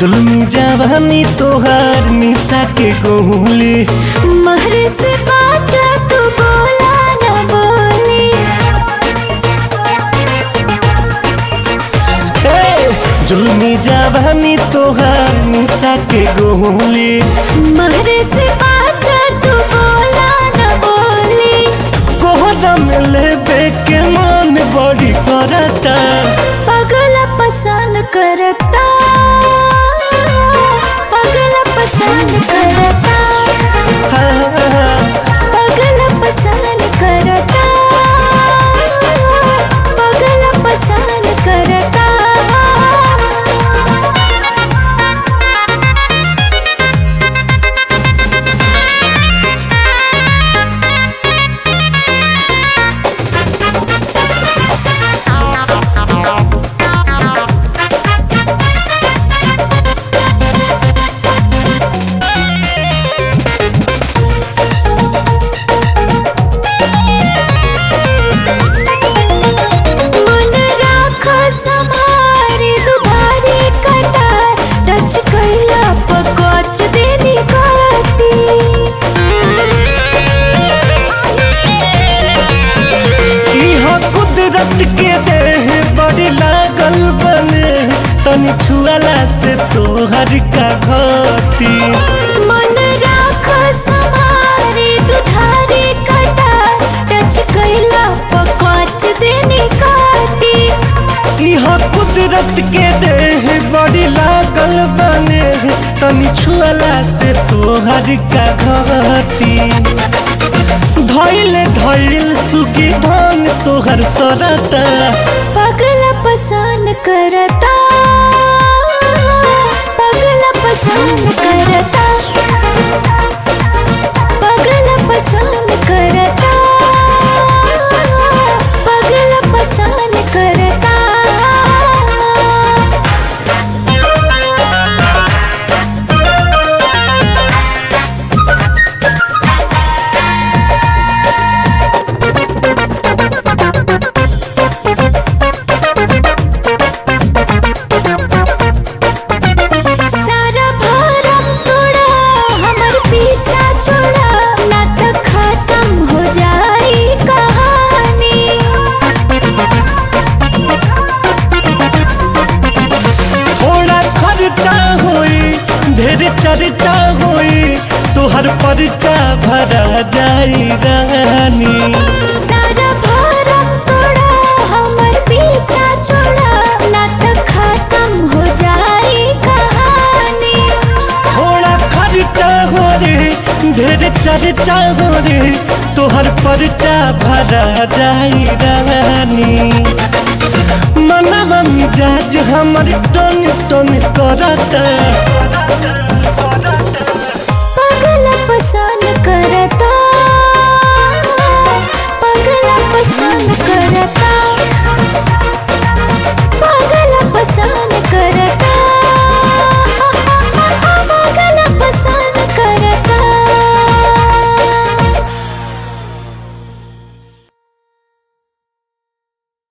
जुल्मी जवानी तोहार निशा के गोली महरे से बाचा तू बोला ना बोली। जुल्मी जवानी तोहार निशा के गोली महरे से बाचा तू बोला ना बोली। कोहरा में लेबे के मन बड़ी करता पगला पसंद करता, पगला पसंद करता, पगला पसंद करता, पगला पसंद करता। कुदरत के देह बड़ी लागल बने तनी छुआला से तोहर का घटी। मन राख समारे दुधारी कटा टच कैला पकच देनी काटी। इहा कुदरत के देह बड़ी लागल बने तनी छुआला से तोहर का घटी। धैल धैल सुगी धान तोहर सरता पगला पसंद करता, पगला पसंद करता, पगला पसंद करता, पगला पसंद करता। चर्चा होई तोहर परचा भरा जाई रानी। सारा भरम तोड़ा हमर पीछा छोड़ा ना तो खत्म हो जाई कहानी। थोड़ा खर्चा हो रे ढेर चर्चा हो रे तोहर परचा भरा जाई रानी। मनवा मिजाज हमर टन टन करता